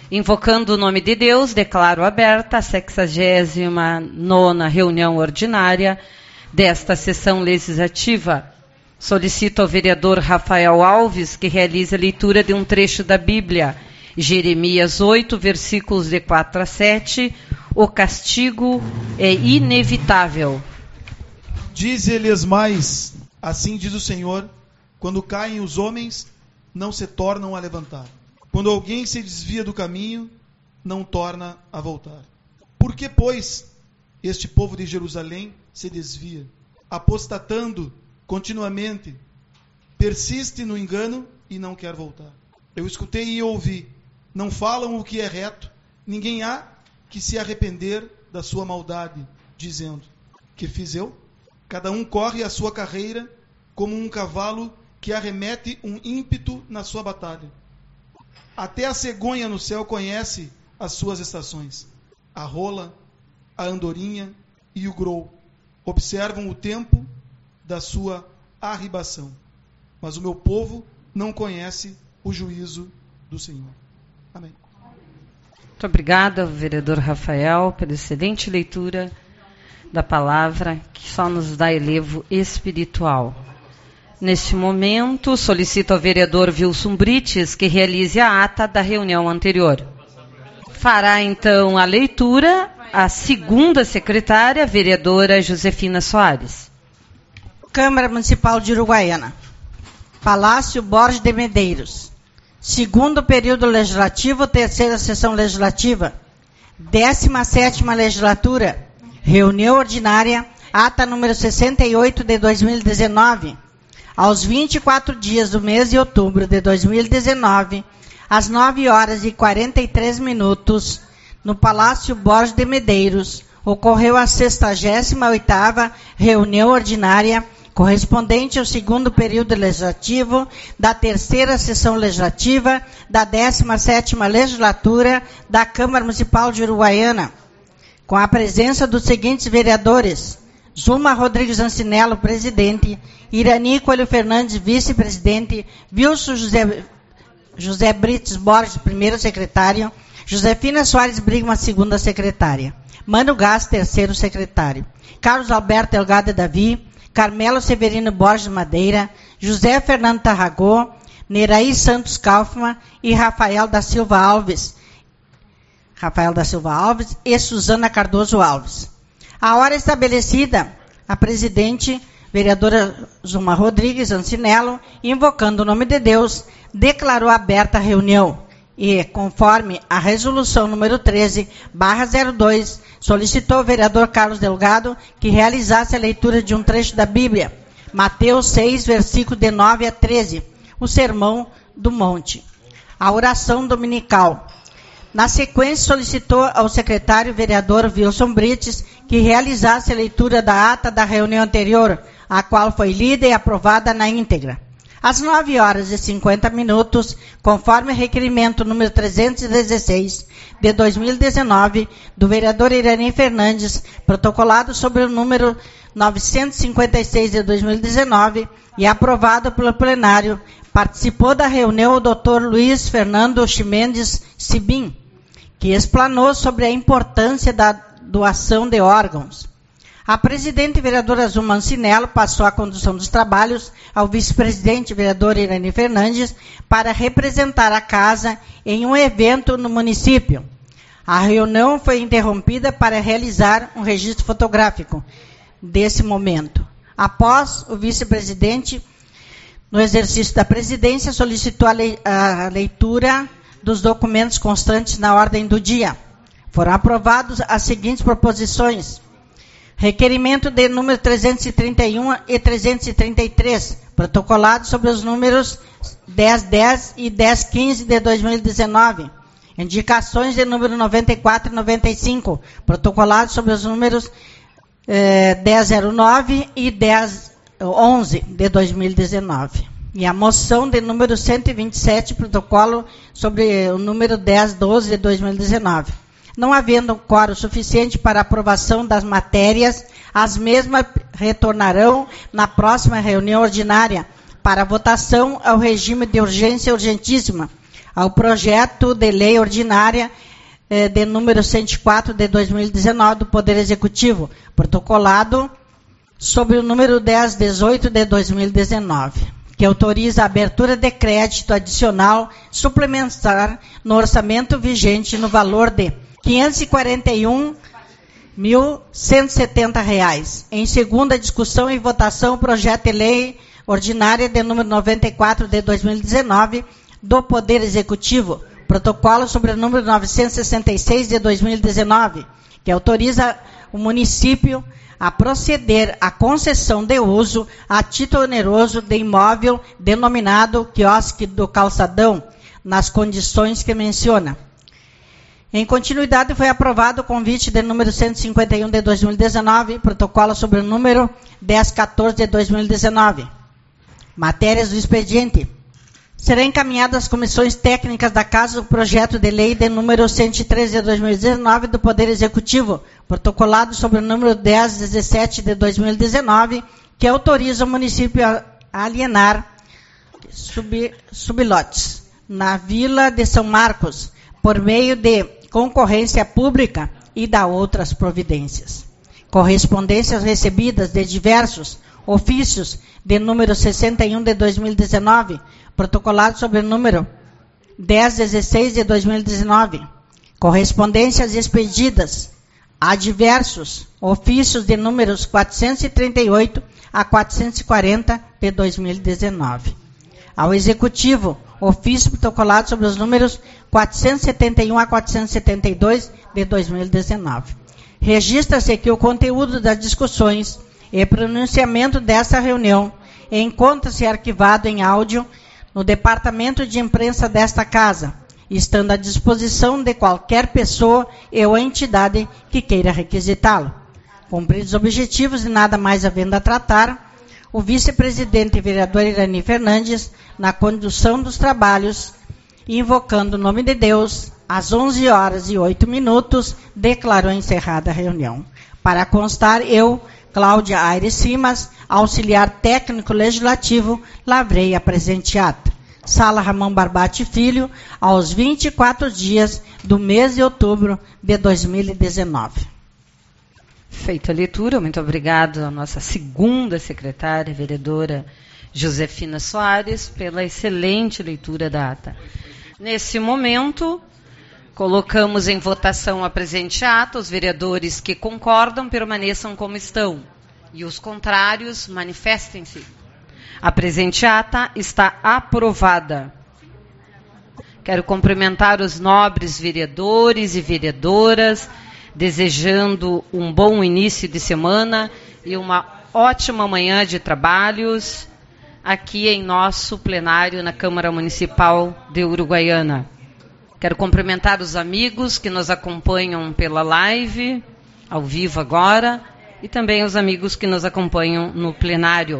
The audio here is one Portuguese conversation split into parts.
Invocando o nome de Deus, declaro aberta a 69ª reunião ordinária desta sessão legislativa. Solicito ao vereador Rafael Alves que realize a leitura de um trecho da Bíblia, Jeremias 8, versículos de 4 a 7. O castigo é inevitável. Dize-lhes mais, assim diz o Senhor, quando caem os homens, não se tornam a levantar. Quando alguém se desvia do caminho, não torna a voltar. Por que, pois, este povo de Jerusalém se desvia, apostatando continuamente, persiste no engano e não quer voltar? Eu escutei e ouvi, não falam o que é reto, ninguém há que se arrepender da sua maldade, dizendo, que fiz eu? Cada um corre a sua carreira como um cavalo que arremete um ímpeto na sua batalha. Até a cegonha no céu conhece as suas estações. A rola, a andorinha e o grou observam o tempo da sua arribação. Mas o meu povo não conhece o juízo do Senhor. Amém. Muito obrigada, vereador Rafael, pela excelente leitura da palavra, que só nos dá elevo espiritual. Neste momento, solicito ao vereador Wilson Brites que realize a ata da reunião anterior. Fará, então, a leitura a segunda secretária, vereadora Josefina Soares. Câmara Municipal de Uruguaiana. Palácio Borges de Medeiros. Segundo período legislativo, terceira sessão legislativa. 17ª legislatura. Reunião ordinária, ata número 68 de 2019. Aos 24 dias do mês de outubro de 2019, às 9h43, no Palácio Borges de Medeiros, ocorreu a 68ª reunião ordinária, correspondente ao segundo período legislativo da terceira sessão legislativa da 17ª legislatura da Câmara Municipal de Uruguaiana, com a presença dos seguintes vereadores: Zuma Rodrigues Ancinello, presidente; Irani Coelho Fernandes, vice-presidente; Wilson José Brites Borges, primeiro secretário; Josefina Soares Brigman, segunda secretária; Mano Gás, terceiro secretário; Carlos Alberto Delgado Davi; Carmelo Severino Borges Madeira; José Fernando Tarragó; Neraí Santos Kaufmann e Rafael da Silva Alves e Suzana Cardoso Alves. A hora estabelecida, a presidente, vereadora Zuma Rodrigues Ancinello, invocando o nome de Deus, declarou aberta a reunião e, conforme a resolução número 13/02, solicitou ao vereador Carlos Delgado que realizasse a leitura de um trecho da Bíblia, Mateus 6, versículo de 9 a 13, o Sermão do Monte. A oração dominical. Na sequência, solicitou ao secretário vereador Wilson Brites que realizasse a leitura da ata da reunião anterior, a qual foi lida e aprovada na íntegra. Às 9h50, conforme requerimento número 316 de 2019, do vereador Irani Fernandes, protocolado sobre o número 956 de 2019 e aprovado pelo plenário, participou da reunião o Dr. Luiz Fernando Chimendes Sibim, que explanou sobre a importância da doação de órgãos. A presidente vereadora Zuma Ancinello passou a condução dos trabalhos ao vice-presidente vereador Irani Fernandes para representar a casa em um evento no município. A reunião foi interrompida para realizar um registro fotográfico desse momento. Após, o vice-presidente, no exercício da presidência, solicitou a leitura dos documentos constantes na ordem do dia. Foram aprovados as seguintes proposições: requerimento de número 331 e 333, protocolados sobre os números 1010 e 1015 de 2019. Indicações de número 94 e 95, protocolados sobre os números 1009 e 1011 de 2019. E a moção de número 127, protocolo sobre o número 1012 de 2019. Não havendo quórum suficiente para aprovação das matérias, as mesmas retornarão na próxima reunião ordinária para votação ao regime de urgência urgentíssima, ao projeto de lei ordinária de número 104 de 2019 do Poder Executivo, protocolado sobre o número 1018 de 2019, que autoriza a abertura de crédito adicional suplementar no orçamento vigente no valor de R$ 541.170. Em segunda discussão e votação, o projeto de lei ordinária de número 94 de 2019 do Poder Executivo, protocolo sobre o número 966 de 2019, que autoriza o município a proceder à concessão de uso a título oneroso de imóvel denominado Quiosque do Calçadão, nas condições que menciona. Em continuidade, foi aprovado o convite de número 151 de 2019, protocolo sobre o número 1014 de 2019. Matérias do expediente. Será encaminhado às comissões técnicas da Casa o projeto de lei de número 103 de 2019 do Poder Executivo, protocolado sobre o número 1017 de 2019, que autoriza o município a alienar sublotes na Vila de São Marcos, por meio de concorrência pública e da outras providências. Correspondências recebidas de diversos ofícios de número 61 de 2019, protocolado sobre o número 1016 de 2019. Correspondências expedidas a diversos ofícios de números 438 a 440 de 2019. Ao Executivo, ofício protocolado sobre os números 471 a 472 de 2019. Registra-se que o conteúdo das discussões e pronunciamento dessa reunião encontra-se arquivado em áudio no Departamento de Imprensa desta Casa, estando à disposição de qualquer pessoa ou entidade que queira requisitá-lo. Cumpridos os objetivos e nada mais havendo a tratar, o vice-presidente e vereador Irani Fernandes, na condução dos trabalhos, invocando o nome de Deus, às 11h08, declarou encerrada a reunião. Para constar, eu, Cláudia Aires Simas, auxiliar técnico legislativo, lavrei a presente ata. Sala Ramão Barbati Filho, aos 24 dias do mês de outubro de 2019. Feita a leitura, muito obrigado à nossa segunda secretária, vereadora Josefina Soares, pela excelente leitura da ata. Nesse momento, colocamos em votação a presente ata. Os vereadores que concordam permaneçam como estão e os contrários manifestem-se. A presente ata está aprovada. Quero cumprimentar os nobres vereadores e vereadoras, desejando um bom início de semana e uma ótima manhã de trabalhos aqui em nosso plenário na Câmara Municipal de Uruguaiana. Quero cumprimentar os amigos que nos acompanham pela live, ao vivo agora, e também os amigos que nos acompanham no plenário.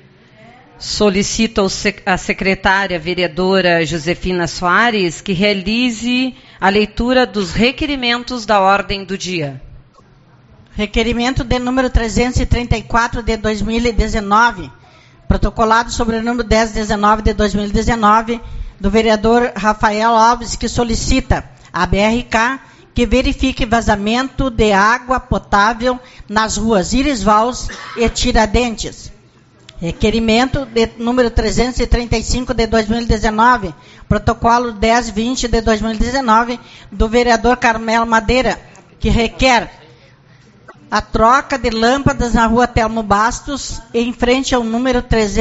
Solicito à secretária vereadora Josefina Soares que realize a leitura dos requerimentos da ordem do dia. Requerimento de número 334 de 2019, protocolado sobre o número 1019 de 2019, do vereador Rafael Alves, que solicita à BRK que verifique vazamento de água potável nas ruas Iris Valls e Tiradentes. Requerimento de número 335 de 2019, protocolo 1020 de 2019, do vereador Carmelo Madeira, que requer a troca de lâmpadas na rua Telmo Bastos, em frente ao número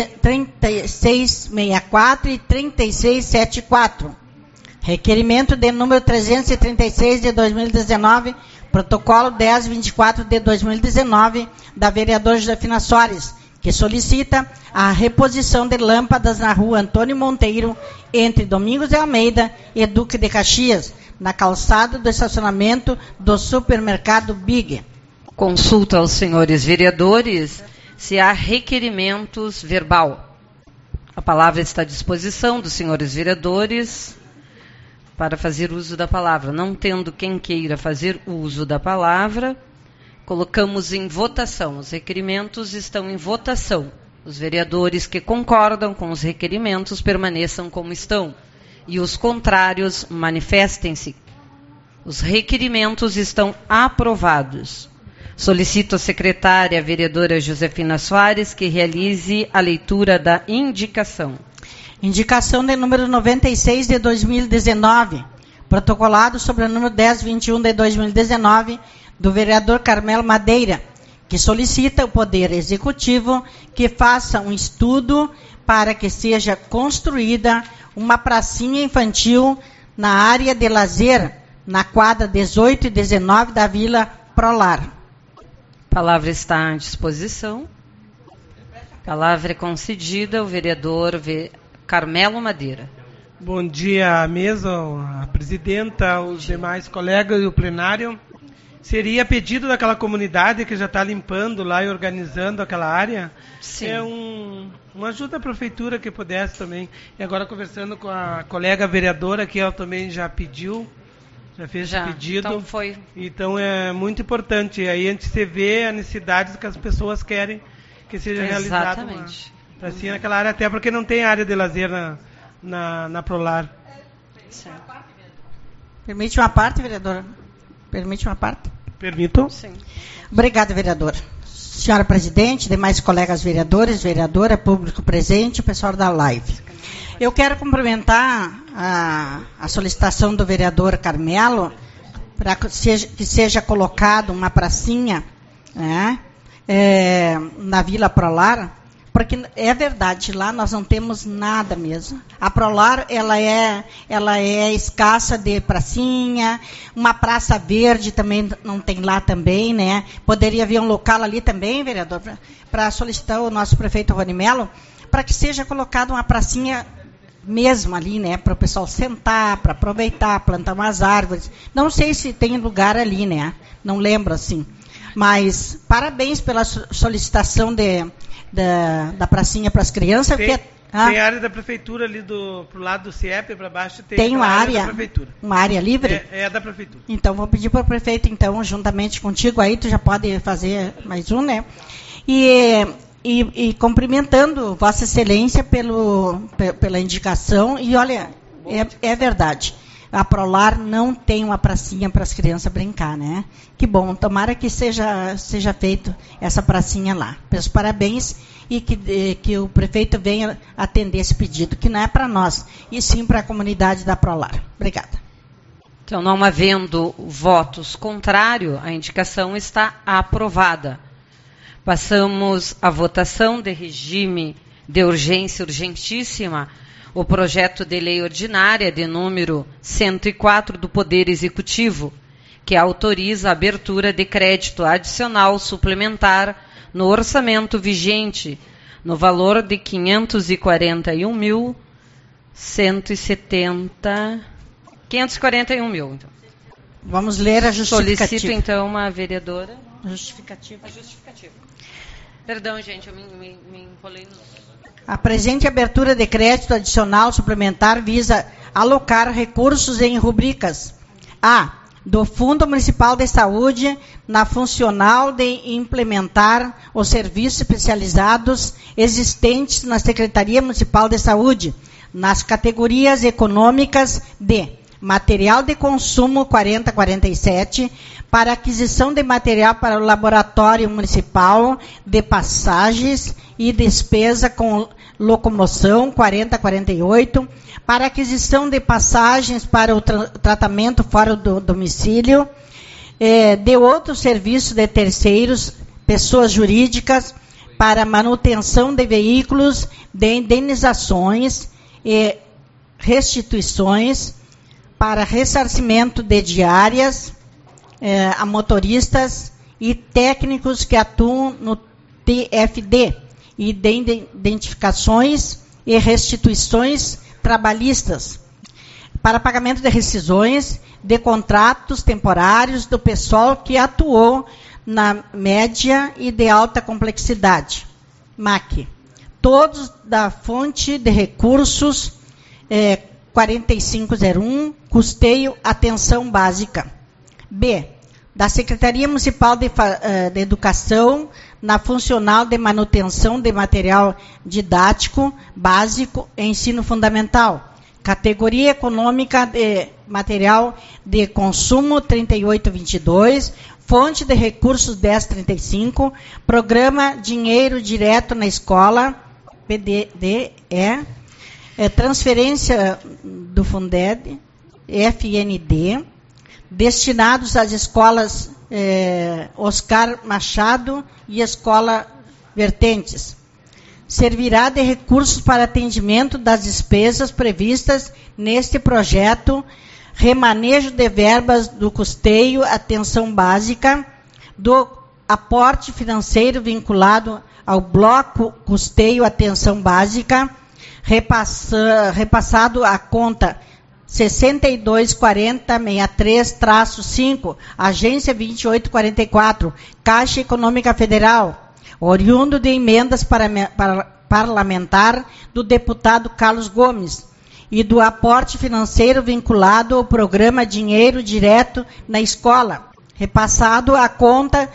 3664 e 3674. Requerimento de número 336 de 2019, protocolo 1024 de 2019, da vereadora Josefina Soares, que solicita a reposição de lâmpadas na rua Antônio Monteiro, entre Domingos de Almeida e Duque de Caxias, na calçada do estacionamento do supermercado Big. Consulta aos senhores vereadores se há requerimentos verbal. A palavra está à disposição dos senhores vereadores para fazer uso da palavra. Não tendo quem queira fazer uso da palavra, colocamos em votação. Os requerimentos estão em votação. Os vereadores que concordam com os requerimentos permaneçam como estão. e os contrários manifestem-se. Os requerimentos estão aprovados. Solicito à secretária, vereadora Josefina Soares, que realize a leitura da indicação. Indicação de número 96 de 2019, protocolado sobre o número 1021 de 2019, do vereador Carmelo Madeira, que solicita o Poder Executivo que faça um estudo para que seja construída uma pracinha infantil na área de lazer, na quadra 18 e 19 da Vila Prolar. A palavra está à disposição. A palavra é concedida ao vereador Carmelo Madeira. Bom dia à mesa, à presidenta, aos demais colegas e o plenário. Seria pedido daquela comunidade que já está limpando lá e organizando aquela área. Sim. Uma ajuda à prefeitura que pudesse também. E agora conversando com a colega vereadora, que ela também já pediu, já fez esse pedido. Então foi. Então é muito importante. Aí a gente se vê a necessidade que as pessoas querem que seja realizada uma pracinha naquela área, até porque não tem área de lazer na Prolar. Sim. Permite uma parte, vereadora? Permite uma parte? Permito? Sim. Obrigada, vereadora. Senhora presidente, demais colegas vereadores, vereadora, público presente, pessoal da live. Eu quero cumprimentar a solicitação do vereador Carmelo para que seja colocado uma pracinha, né, na Vila Prolar, porque é verdade, lá nós não temos nada mesmo. A Prolar, ela é escassa de pracinha, uma praça verde também não tem lá também, né? Poderia haver um local ali também, vereador, para solicitar o nosso prefeito Rony Melo, para que seja colocada uma pracinha mesmo ali, né? Para o pessoal sentar, para aproveitar, plantar umas árvores. Não sei se tem lugar ali, né? Não lembro assim. Mas parabéns pela solicitação da pracinha para as crianças. Tem área da prefeitura ali pro lado do CIEP, para baixo tem uma área da prefeitura. Uma área livre? É da prefeitura. Então, vou pedir para o prefeito, então, juntamente contigo, aí tu já pode fazer mais um, né? E cumprimentando Vossa Excelência pela indicação, e olha, é verdade. A Prolar não tem uma pracinha para as crianças brincar, né? Que bom, tomara que seja feito essa pracinha lá. Peço parabéns e que o prefeito venha atender esse pedido, que não é para nós, e sim para a comunidade da Prolar. Obrigada. Então, não havendo votos contrários, a indicação está aprovada. Passamos à votação de regime de urgência urgentíssima, o projeto de lei ordinária de número 104 do Poder Executivo, que autoriza a abertura de crédito adicional suplementar no orçamento vigente, no valor de 541 mil. Então. Vamos ler a justificativa. Solicito, então, uma vereadora. Justificativa. A justificativa. Perdão, gente, eu me empolei no... A presente abertura de crédito adicional suplementar visa alocar recursos em rubricas A. Do Fundo Municipal de Saúde na funcional de implementar os serviços especializados existentes na Secretaria Municipal de Saúde, nas categorias econômicas de material de consumo 4047, para aquisição de material para o Laboratório Municipal de Passagens e despesa com locomoção 4048, para aquisição de passagens para o tratamento fora do domicílio, de outros serviços de terceiros, pessoas jurídicas, para manutenção de veículos, de indenizações e restituições, para ressarcimento de diárias a motoristas e técnicos que atuam no TFD, e de identificações e restituições trabalhistas, para pagamento de rescisões de contratos temporários do pessoal que atuou na média e de alta complexidade, MAC. Todos da fonte de recursos 4501, custeio atenção básica. B. Da Secretaria Municipal de Educação, na funcional de manutenção de material didático básico e ensino fundamental, Categoria econômica de material de consumo 3822, fonte de recursos 1035, programa Dinheiro Direto na Escola, PDDE, transferência do Funded, FND, destinados às escolas Oscar Machado e Escola Vertentes. Servirá de recursos para atendimento das despesas previstas neste projeto, remanejo de verbas do custeio, atenção básica, do aporte financeiro vinculado ao bloco custeio, atenção básica, repassado à conta 624063-5, Agência 2844, Caixa Econômica Federal, oriundo de emendas parlamentar do deputado Carlos Gomes e do aporte financeiro vinculado ao programa Dinheiro Direto na Escola, repassado à conta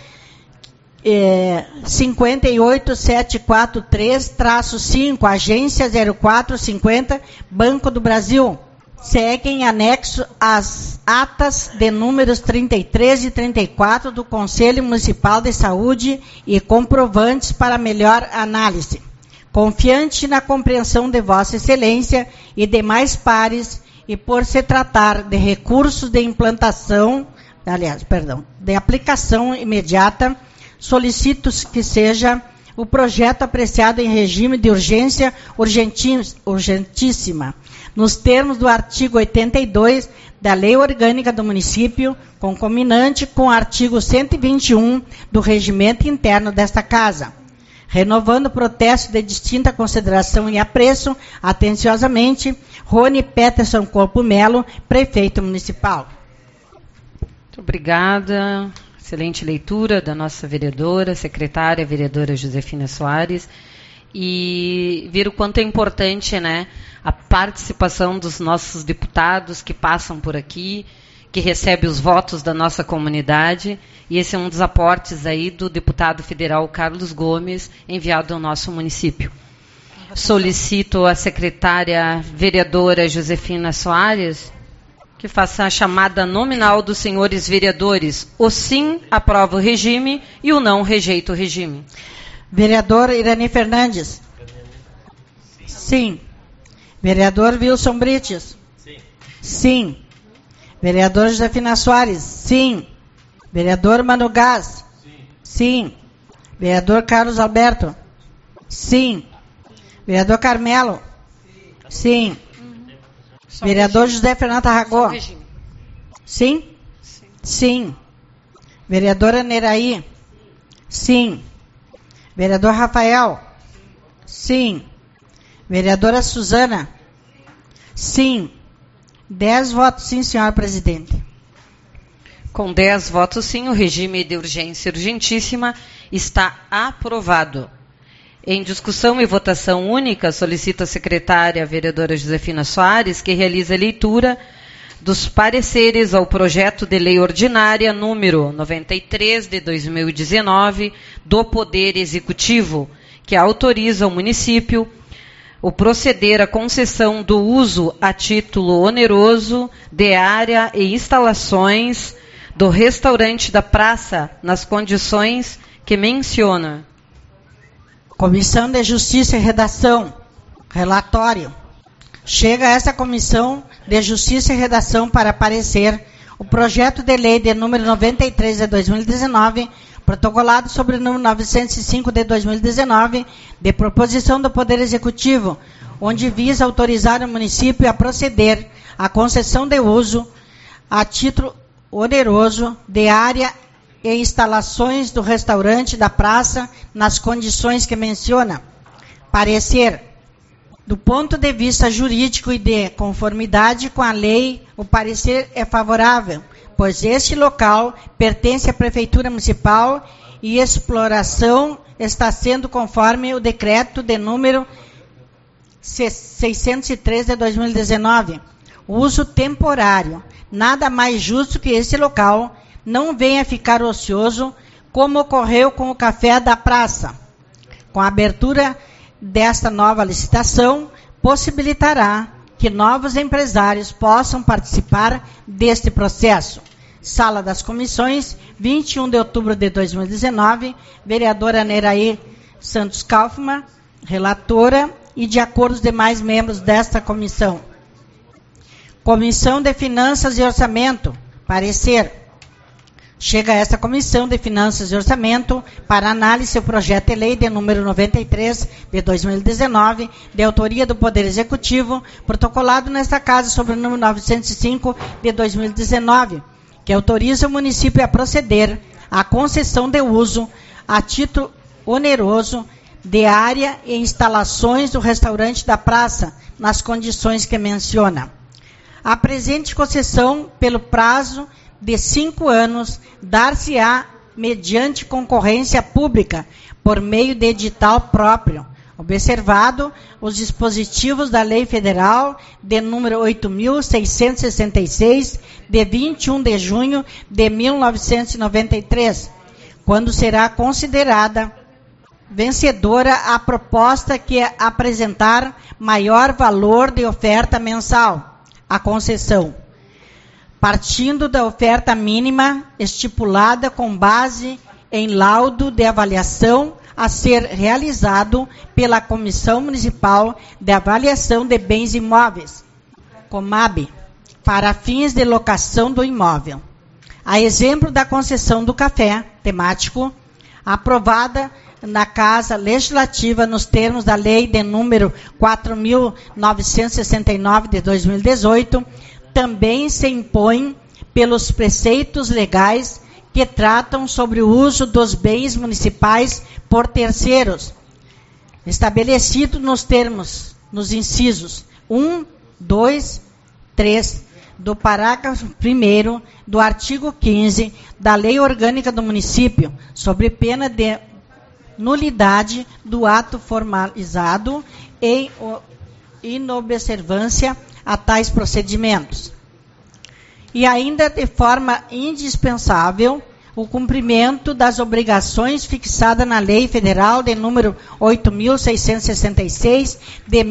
58743-5, Agência 0450, Banco do Brasil. Seguem anexo às atas de números 33 e 34 do Conselho Municipal de Saúde e comprovantes para melhor análise. Confiante na compreensão de Vossa Excelência e demais pares, e por se tratar de recursos de de aplicação imediata, solicito que seja o projeto apreciado em regime de urgência urgentíssima, nos termos do artigo 82 da Lei Orgânica do Município, concomitante com o artigo 121 do Regimento Interno desta Casa. Renovando o protesto de distinta consideração e apreço, atenciosamente, Rony Peterson Corpo Melo, Prefeito Municipal. Muito obrigada. Excelente leitura da nossa vereadora, secretária, vereadora Josefina Soares. E ver o quanto é importante, né, a participação dos nossos deputados que passam por aqui, que recebe os votos da nossa comunidade, e esse é um dos aportes aí do deputado federal Carlos Gomes, enviado ao nosso município. Solicito a secretária vereadora Josefina Soares que faça a chamada nominal dos senhores vereadores. O sim aprova o regime e o não rejeita o regime. Vereador Irani Fernandes. Sim. Vereador Wilson Brites. Sim. Sim. Vereador Josefina Soares. Sim. Vereador Mano Gás. Sim. Vereador Carlos Alberto. Sim. Vereador Carmelo. Sim. Vereador José Fernando Tarragó. Sim? Sim. Vereadora Neraí. Sim. Vereador Rafael. Sim. Vereadora Suzana. Sim. 10 votos sim, senhor presidente. Com 10 votos sim, o regime de urgência urgentíssima está aprovado. Em discussão e votação única, solicito a secretária, a vereadora Josefina Soares, que realize a leitura dos pareceres ao projeto de lei ordinária número 93 de 2019 do Poder Executivo, que autoriza o município o proceder à concessão do uso a título oneroso de área e instalações do restaurante da praça nas condições que menciona. Comissão de Justiça e Redação. Relatório. Chega a essa Comissão de Justiça e Redação para parecer o projeto de lei de número 93 de 2019, protocolado sobre o número 905 de 2019, de proposição do Poder Executivo, onde visa autorizar o município a proceder à concessão de uso a título oneroso de área e instalações do restaurante da praça nas condições que menciona. Parecer. Do ponto de vista jurídico e de conformidade com a lei, o parecer é favorável, pois este local pertence à Prefeitura Municipal e exploração está sendo conforme o decreto de número 603 de 2019. Uso temporário. Nada mais justo que esse local não venha ficar ocioso, como ocorreu com o Café da Praça. Com a abertura desta nova licitação, possibilitará que novos empresários possam participar deste processo. Sala das Comissões, 21 de outubro de 2019, vereadora Neraí Santos Kaufmann, relatora, e de acordo os demais membros desta comissão. Comissão de Finanças e Orçamento, parecer. Chega a esta Comissão de Finanças e Orçamento para análise o projeto de lei de número 93 de 2019, de autoria do Poder Executivo, protocolado nesta Casa sobre o número 905 de 2019, que autoriza o município a proceder à concessão de uso a título oneroso de área e instalações do restaurante da praça, nas condições que menciona. A presente concessão, pelo prazo de 5 anos, dar-se-á mediante concorrência pública, por meio de edital próprio, observado os dispositivos da Lei Federal de número 8.666, de 21 de junho de 1993, quando será considerada vencedora a proposta que apresentar maior valor de oferta mensal, a concessão, partindo da oferta mínima estipulada com base em laudo de avaliação a ser realizado pela Comissão Municipal de Avaliação de Bens Imóveis, COMAB, para fins de locação do imóvel. A exemplo da concessão do café temático, aprovada na Casa Legislativa nos termos da Lei de número 4.969 de 2018, também se impõe pelos preceitos legais que tratam sobre o uso dos bens municipais por terceiros, estabelecido nos termos, nos incisos 1, 2, 3 do parágrafo 1º do artigo 15 da Lei Orgânica do Município, sobre pena de nulidade do ato formalizado em inobservância a tais procedimentos. E ainda de forma indispensável o cumprimento das obrigações fixadas na Lei Federal de número 8.666 de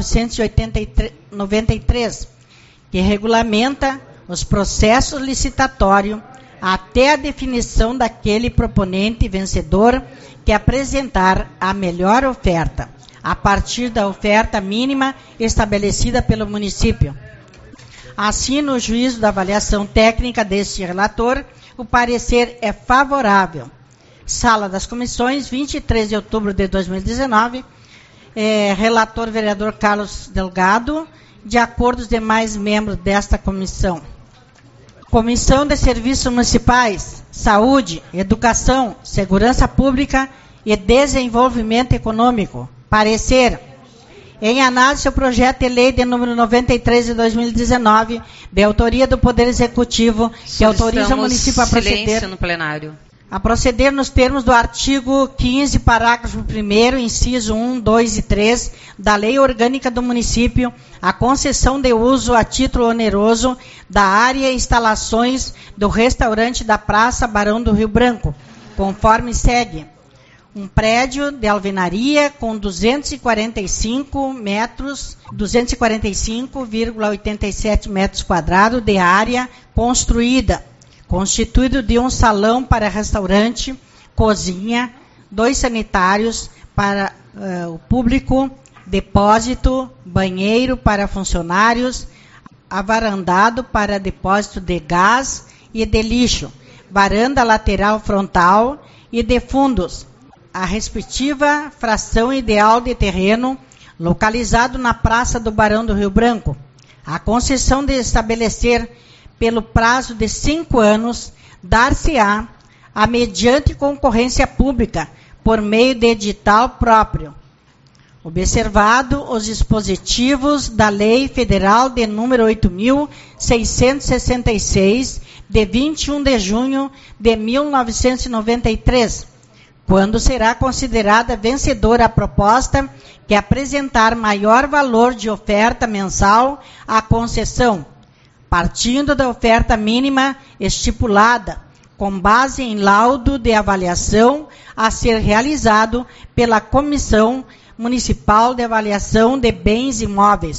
1993, que regulamenta os processos licitatórios até a definição daquele proponente vencedor que apresentar a melhor oferta, a partir da oferta mínima estabelecida pelo município. Assim, no juízo da avaliação técnica deste relator, o parecer é favorável. Sala das Comissões, 23 de outubro de 2019, relator vereador Carlos Delgado, de acordo os demais membros desta comissão. Comissão de Serviços Municipais, Saúde, Educação, Segurança Pública e Desenvolvimento Econômico. Parecer. Em análise ao projeto de lei de número 93 de 2019, de autoria do Poder Executivo, que autoriza o município a proceder no plenário. A proceder nos termos do artigo 15, parágrafo 1º, inciso 1, 2 e 3, da Lei Orgânica do Município, a concessão de uso a título oneroso da área e instalações do restaurante da Praça Barão do Rio Branco, conforme segue. Um prédio de alvenaria com 245,87 metros quadrados de área construída, constituído de um salão para restaurante, cozinha, 2 sanitários para o público, depósito, banheiro para funcionários, avarandado para depósito de gás e de lixo, varanda lateral frontal e de fundos, a respectiva fração ideal de terreno localizado na Praça do Barão do Rio Branco. A concessão de estabelecer pelo prazo de 5 anos, dar-se-á a mediante concorrência pública, por meio de edital próprio, observado os dispositivos da Lei Federal de número 8.666, de 21 de junho de 1993, quando será considerada vencedora a proposta que apresentar maior valor de oferta mensal à concessão, partindo da oferta mínima estipulada, com base em laudo de avaliação a ser realizado pela Comissão Municipal de Avaliação de Bens Imóveis,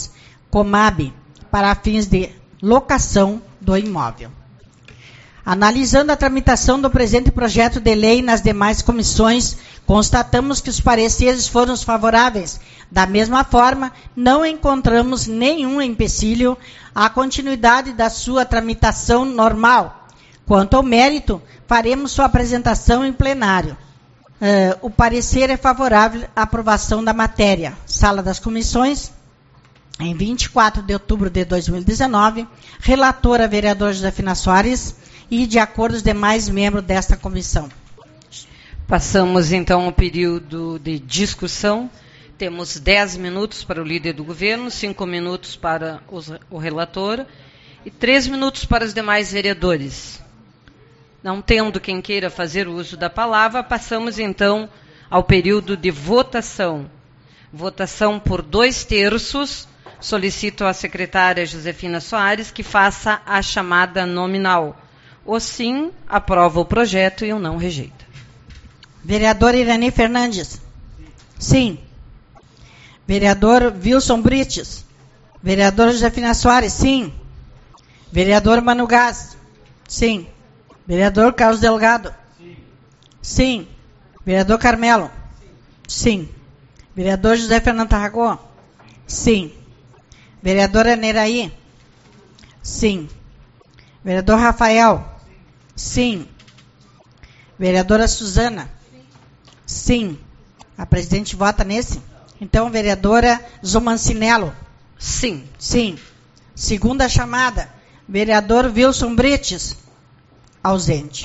Comab, para fins de locação do imóvel. Analisando a tramitação do presente projeto de lei nas demais comissões, constatamos que os pareceres foram favoráveis. Da mesma forma, não encontramos nenhum empecilho à continuidade da sua tramitação normal. Quanto ao mérito, faremos sua apresentação em plenário. O parecer é favorável à aprovação da matéria. Sala das Comissões, em 24 de outubro de 2019, relatora vereadora Josefina Soares, e de acordo os demais membros desta comissão. Passamos, então, ao período de discussão. Temos 10 minutos para o líder do governo, 5 minutos para o relator e 3 minutos para os demais vereadores. Não tendo quem queira fazer uso da palavra, passamos, então, ao período de votação. Votação por 2/3. Solicito à secretária Josefina Soares que faça a chamada nominal. O sim, aprova o projeto e o não rejeita. Vereador Irani Fernandes. Sim. Vereador Wilson Brites. Vereador Josefina Soares. Sim. Vereador Manu Gás. Sim. Vereador Carlos Delgado. Sim. Vereador Carmelo. Sim. Vereador José Fernando Tarragó. Sim. Vereadora Neraí. Sim. Vereador Rafael. Sim. Vereadora Suzana. Sim. A presidente vota nesse? Então, vereadora Zumancinello. Sim. Sim. Segunda chamada. Vereador Wilson Brites. Ausente.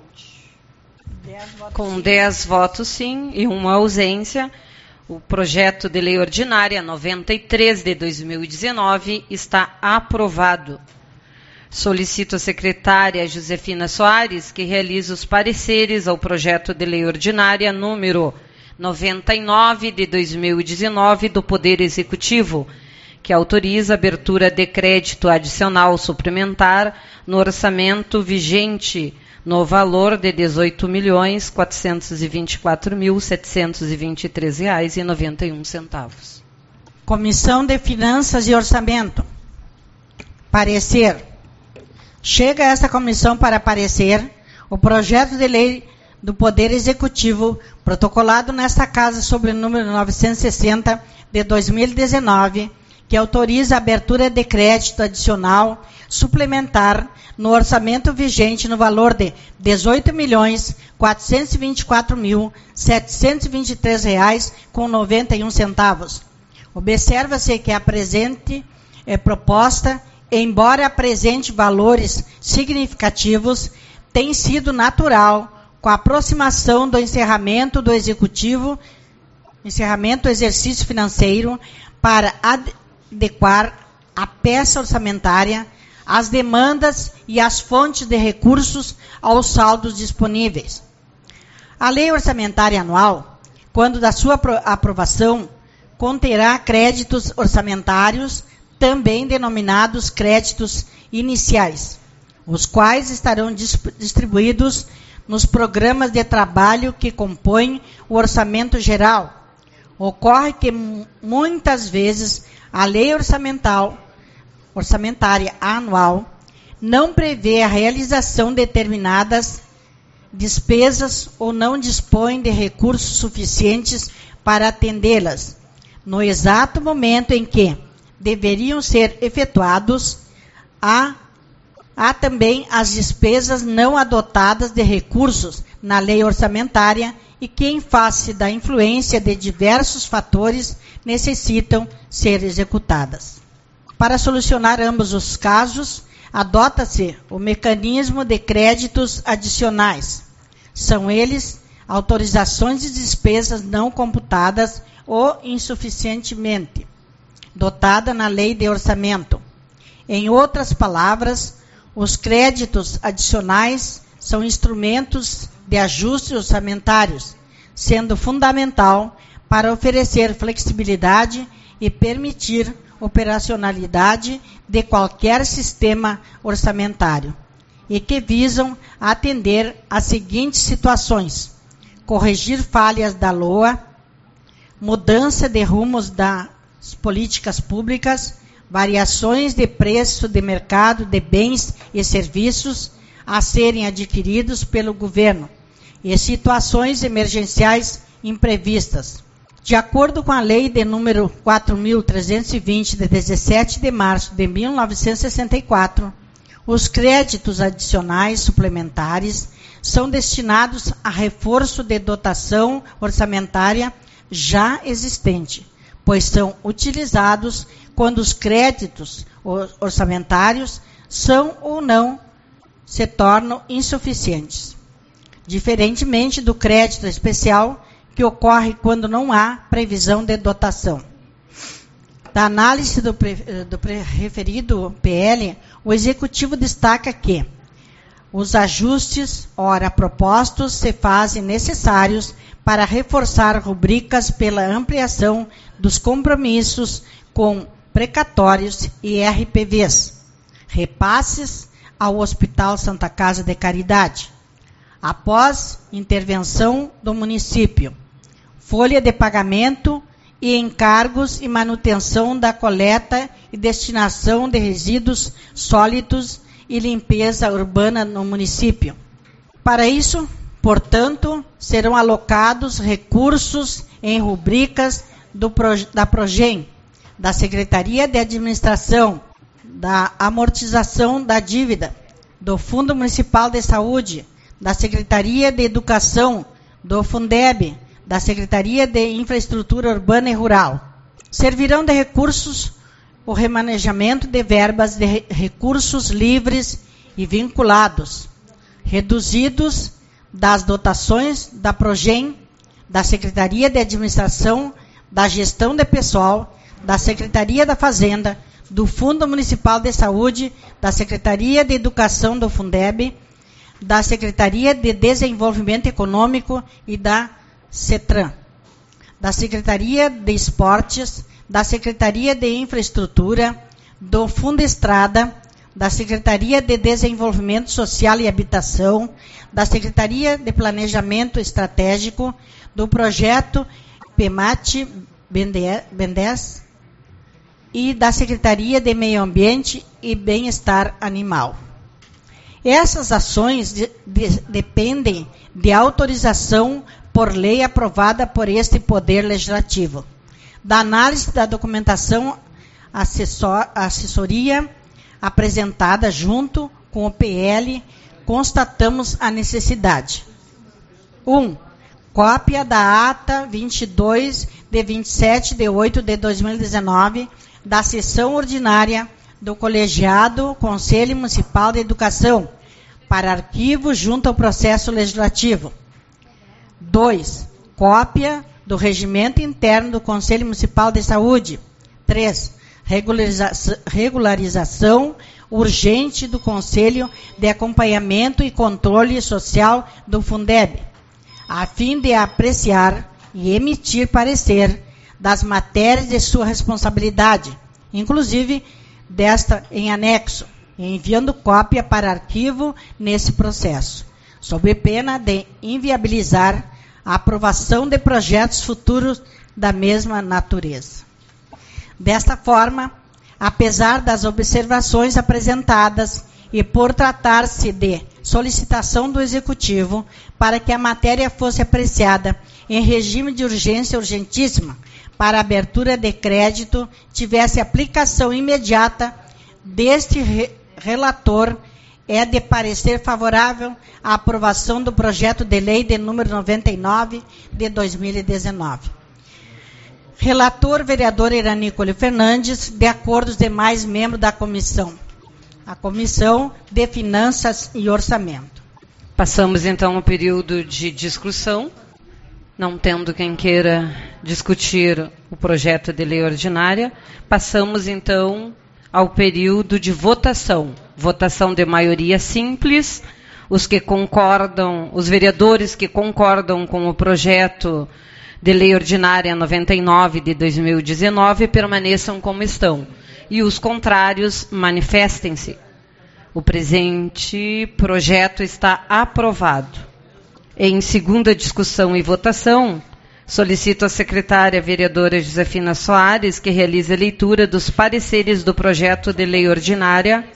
Com 10 votos sim e uma ausência, o projeto de lei ordinária 93 de 2019 está aprovado. Solicito à secretária Josefina Soares que realize os pareceres ao projeto de lei ordinária número 99 de 2019 do Poder Executivo, que autoriza a abertura de crédito adicional suplementar no orçamento vigente no valor de R$ 18.424.723,91. Comissão de Finanças e Orçamento. Parecer. Chega a esta comissão para parecer o projeto de lei do Poder Executivo, protocolado nesta Casa sob o número 960 de 2019, que autoriza a abertura de crédito adicional suplementar no orçamento vigente no valor de R$ 18.424.723,91. Observa-se que a presente proposta, embora apresente valores significativos, tem sido natural com a aproximação do encerramento do executivo, encerramento do exercício financeiro, para adequar a peça orçamentária, as demandas e as fontes de recursos aos saldos disponíveis. A lei orçamentária anual, quando da sua aprovação, conterá créditos orçamentários, também denominados créditos iniciais, os quais estarão distribuídos nos programas de trabalho que compõem o orçamento geral. Ocorre que muitas vezes a lei orçamentária anual não prevê a realização de determinadas despesas ou não dispõe de recursos suficientes para atendê-las. No exato momento em que deveriam ser efetuados, há também as despesas não adotadas de recursos na lei orçamentária e que, em face da influência de diversos fatores, necessitam ser executadas. Para solucionar ambos os casos, adota-se o mecanismo de créditos adicionais. São eles autorizações de despesas não computadas ou insuficientemente dotada na lei de orçamento. Em outras palavras, os créditos adicionais são instrumentos de ajustes orçamentários, sendo fundamental para oferecer flexibilidade e permitir operacionalidade de qualquer sistema orçamentário, e que visam atender às seguintes situações: corrigir falhas da LOA, mudança de rumos das políticas públicas, variações de preço de mercado de bens e serviços a serem adquiridos pelo governo e situações emergenciais imprevistas. De acordo com a Lei de número 4.320, de 17 de março de 1964, os créditos adicionais suplementares são destinados a reforço de dotação orçamentária já existente, pois são utilizados quando os créditos orçamentários são ou não se tornam insuficientes. Diferentemente do crédito especial, que ocorre quando não há previsão de dotação. Da análise do referido PL, o Executivo destaca que os ajustes, ora propostos, se fazem necessários para reforçar rubricas pela ampliação dos compromissos com precatórios e RPVs, repasses ao Hospital Santa Casa de Caridade, após intervenção do município, folha de pagamento e encargos e manutenção da coleta e destinação de resíduos sólidos e limpeza urbana no município. Para isso, portanto, serão alocados recursos em rubricas da Progem, da Secretaria de Administração, da Amortização da Dívida, do Fundo Municipal de Saúde, da Secretaria de Educação, do Fundeb, da Secretaria de Infraestrutura Urbana e Rural. Servirão de recursos o remanejamento de verbas de recursos livres e vinculados, reduzidos das dotações da Progem, da Secretaria de Administração, da Gestão de Pessoal, da Secretaria da Fazenda, do Fundo Municipal de Saúde, da Secretaria de Educação do Fundeb, da Secretaria de Desenvolvimento Econômico e da CETRAN, da Secretaria de Esportes, da Secretaria de Infraestrutura, do Fundo Estrada, da Secretaria de Desenvolvimento Social e Habitação, da Secretaria de Planejamento Estratégico, do Projeto PEMAT-BNDES e da Secretaria de Meio Ambiente e Bem-Estar Animal. Essas ações dependem de autorização por lei aprovada por este Poder Legislativo. Da análise da documentação assessoria apresentada junto com o PL, constatamos a necessidade. 1. Cópia da ata 22 de 27 de 8 de 2019 da sessão ordinária do Colegiado Conselho Municipal de Educação, para arquivo junto ao processo legislativo. 2. Cópia do regimento interno do Conselho Municipal de Saúde. 3. Regularização urgente do Conselho de Acompanhamento e Controle Social do Fundeb, a fim de apreciar e emitir parecer das matérias de sua responsabilidade, inclusive desta em anexo, enviando cópia para arquivo nesse processo, sob pena de inviabilizar a aprovação de projetos futuros da mesma natureza. Desta forma, apesar das observações apresentadas e por tratar-se de solicitação do Executivo para que a matéria fosse apreciada em regime de urgência urgentíssima para abertura de crédito, tivesse aplicação imediata deste relator, é de parecer favorável à aprovação do projeto de lei de número 99 de 2019. Relator, vereador Iranícole Fernandes, de acordo com os demais membros da comissão. A Comissão de Finanças e Orçamento. Passamos, então, ao período de discussão. Não tendo quem queira discutir o projeto de lei ordinária, passamos, então, ao período de votação. Votação de maioria simples. Os que concordam, os vereadores que concordam com o projeto de lei ordinária 99 de 2019 permaneçam como estão. E os contrários manifestem-se. O presente projeto está aprovado. Em segunda discussão e votação, Solicito à secretária vereadora Josefina Soares que realize a leitura dos pareceres do projeto de lei ordinária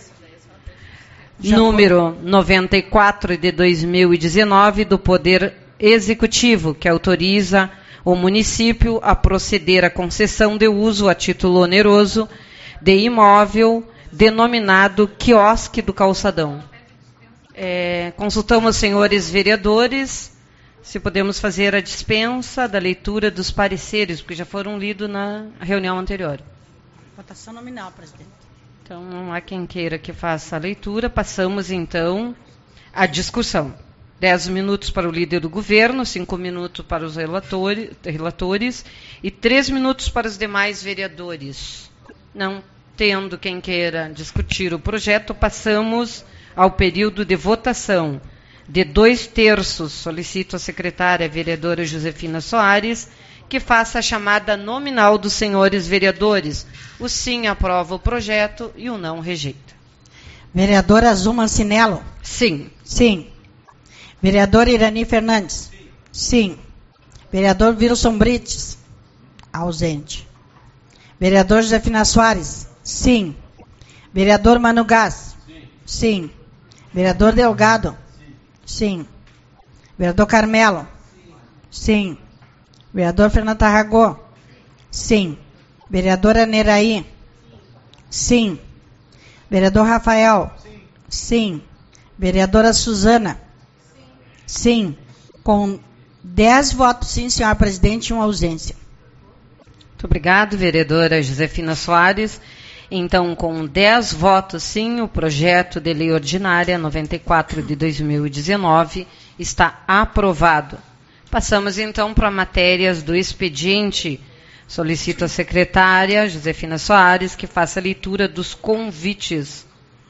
número 94 de 2019 do Poder Executivo, que autoriza o município a proceder à concessão de uso a título oneroso de imóvel denominado Quiosque do Calçadão. Consultamos os senhores vereadores se podemos fazer a dispensa da leitura dos pareceres, porque já foram lidos na reunião anterior. Votação nominal, presidente. Então, não há quem queira que faça a leitura. Passamos, então, à discussão. 10 minutos para o líder do governo, 5 minutos para os relatores e 3 minutos para os demais vereadores. Não tendo quem queira discutir o projeto, passamos ao período de votação de 2/3. Solicito à secretária vereadora Josefina Soares que faça a chamada nominal dos senhores vereadores. O sim aprova o projeto e o não rejeita. Vereadora Azul Mancinello? Sim. Sim. Vereadora Irani Fernandes? Sim. Vereador Wilson Brites? Ausente. Vereador Josefina Soares? Sim. Vereador Mano Gás? Sim. Vereador Delgado? Sim. Vereador Carmelo? Sim. Vereador Fernando Tarragó? Sim. Vereadora Neraí? Sim. Vereador Rafael? Sim. Vereadora Suzana? Sim. Com 10 votos sim, senhora presidente, e uma ausência. Muito obrigado, vereadora Josefina Soares. Então, com 10 votos sim, o projeto de lei ordinária 94 de 2019 está aprovado. Passamos, então, para matérias do expediente. Solicito à secretária Josefina Soares que faça a leitura dos convites.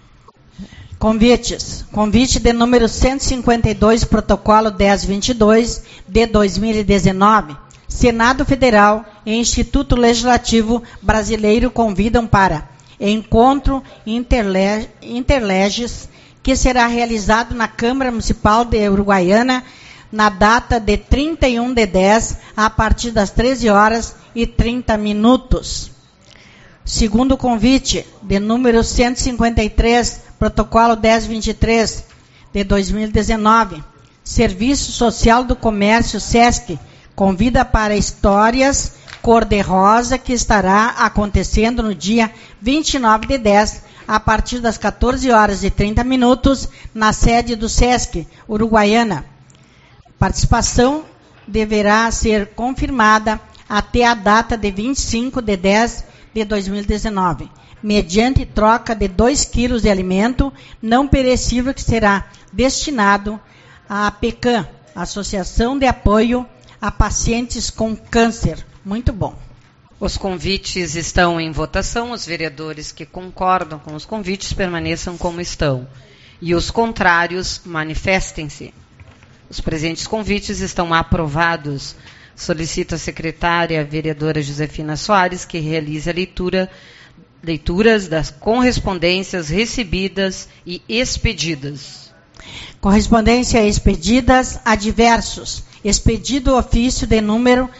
Convites. Convite de número 152, protocolo 1022 de 2019. Senado Federal e Instituto Legislativo Brasileiro convidam para encontro Interleges, que será realizado na Câmara Municipal de Uruguaiana na data de 31/10, a partir das 13h30. Segundo convite, de número 153, protocolo 1023 de 2019, Serviço Social do Comércio, SESC, convida para Histórias Cor-de-Rosa, que estará acontecendo no dia 29/10, a partir das 14h30, na sede do SESC, Uruguaiana. Participação deverá ser confirmada até a data de 25/10 de 2019, mediante troca de 2 quilos de alimento não perecível que será destinado à APECAM, Associação de Apoio a Pacientes com Câncer. Muito bom. Os convites estão em votação. Os vereadores que concordam com os convites permaneçam como estão. E os contrários, manifestem-se. Os presentes convites estão aprovados. Solicito à secretária vereadora Josefina Soares que realize a leituras das correspondências recebidas e expedidas. Correspondência expedidas a diversos. Expedido ofício de números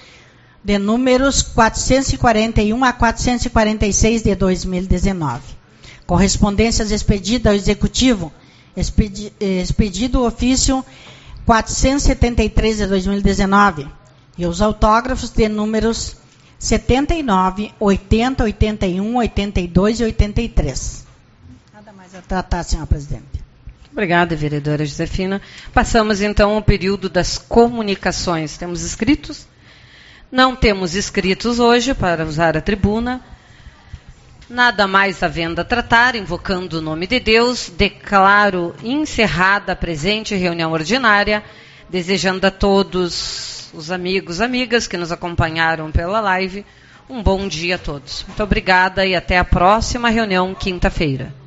441 a 446 de 2019. Correspondências expedidas ao Executivo. Expedido ofício 473 de 2019. E os autógrafos de números 79, 80, 81, 82 e 83. Nada mais a tratar, senhora presidente. Obrigada, vereadora Josefina. Passamos, então, ao período das comunicações. Temos inscritos? Não temos inscritos hoje para usar a tribuna. Nada mais havendo a tratar, invocando o nome de Deus, declaro encerrada a presente reunião ordinária, desejando a todos os amigos, amigas que nos acompanharam pela live, um bom dia a todos. Muito obrigada e até a próxima reunião, quinta-feira.